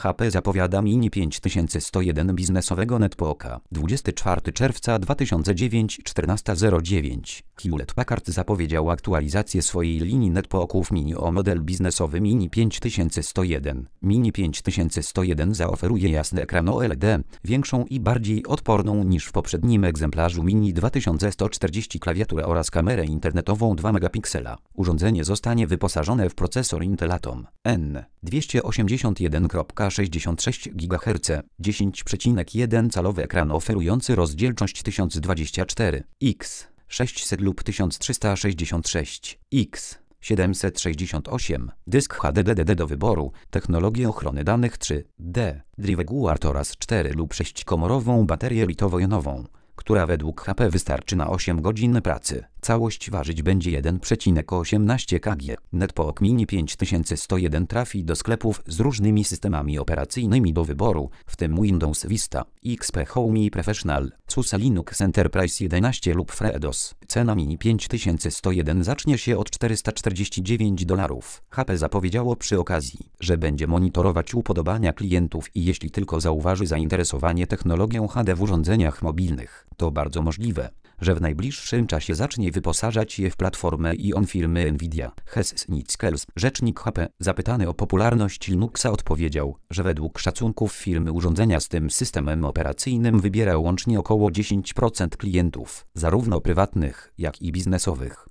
HP zapowiada Mini 5101 biznesowego netbooka. 24 czerwca 2009 14:09. Hewlett Packard zapowiedział aktualizację swojej linii netbooków mini o model biznesowy Mini 5101. Mini 5101 zaoferuje jasny ekran OLED, większą i bardziej odporną niż w poprzednim egzemplarzu Mini 2140 klawiaturę oraz kamerę internetową 2 megapiksela. Urządzenie zostanie wyposażone w procesor Intel Atom N281.66 GHz, 10,1 calowy ekran oferujący rozdzielczość 1024x600 lub 1366x768, dysk HDD do wyboru, technologię ochrony danych 3D, Drive Guard oraz 4 lub 6-komorową baterię litowo-jonową, która według HP wystarczy na 8 godzin pracy. Całość ważyć będzie 1,18 kg. Netbook Mini 5101 trafi do sklepów z różnymi systemami operacyjnymi do wyboru, w tym Windows Vista, XP Home i Professional, SUSE Linux Enterprise 11 lub FreeDOS. Cena Mini 5101 zacznie się od $449. HP zapowiedziało przy okazji, że będzie monitorować upodobania klientów i jeśli tylko zauważy zainteresowanie technologią HD w urządzeniach mobilnych, to bardzo możliwe, że w najbliższym czasie zacznie wyposażać je w platformę Ion firmy Nvidia. Hes Nickels, rzecznik HP, zapytany o popularność Linuxa, odpowiedział, że według szacunków firmy urządzenia z tym systemem operacyjnym wybiera łącznie około 10% klientów, zarówno prywatnych, jak i biznesowych.